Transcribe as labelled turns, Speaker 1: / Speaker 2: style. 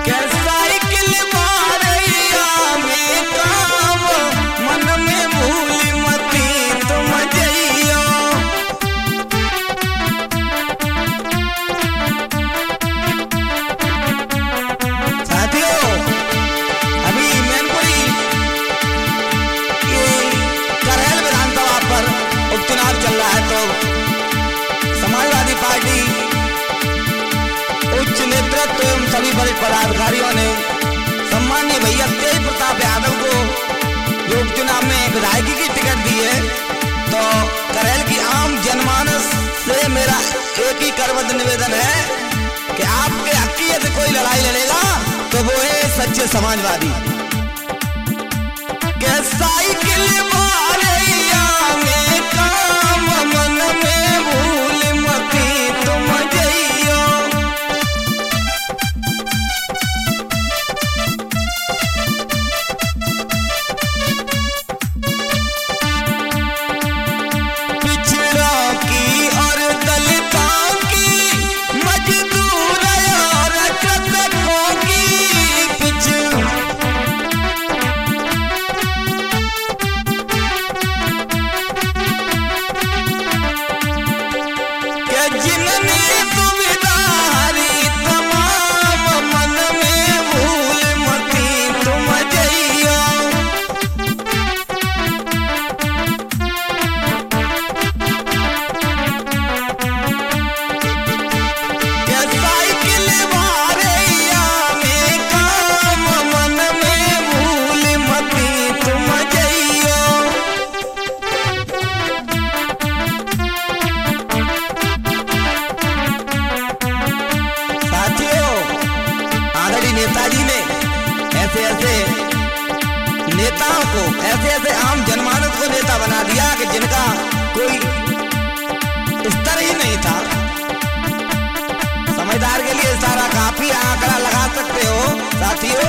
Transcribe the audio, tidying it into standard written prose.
Speaker 1: Cycle मारैया में काम मन में भूल मती तुम जइयो। साथियों अभी मैनपुरी ये करेल विधानसभा पर उपचुनाव चल रहा है, तो समाजवादी पार्टी उच्च नेतृत्व एवं सभी वरिष्ठ पदाधिकारियों ने सम्माननीय भैया तेज प्रताप यादव को जो उपचुनाव में विधायकी की टिकट दी है, तो करेल की आम जनमानस से मेरा एक ही करबद्ध निवेदन है कि आपके हकीकत से कोई लड़ाई लड़ेगा तो वो है सच्चे समाजवादी। के साइकिल मारैया में काम मन में भूल मती तुम जइयो। पिछड़ों की और दलितों की मजदूर और कृषकों की जिनने सुविधा हरी तमाम मन में भूल मती तुम जइयो। के साइकिल मारैया में काम मन में भूल मती तुम जइयो। आदरणीय नेताजी ने ऐसे नेताओं को ऐसे आम जनमानस को नेता बना दिया कि जिनका कोई स्तर ही नहीं था। समझदार के लिए सारा काफी आंकड़ा लगा सकते हो साथियों।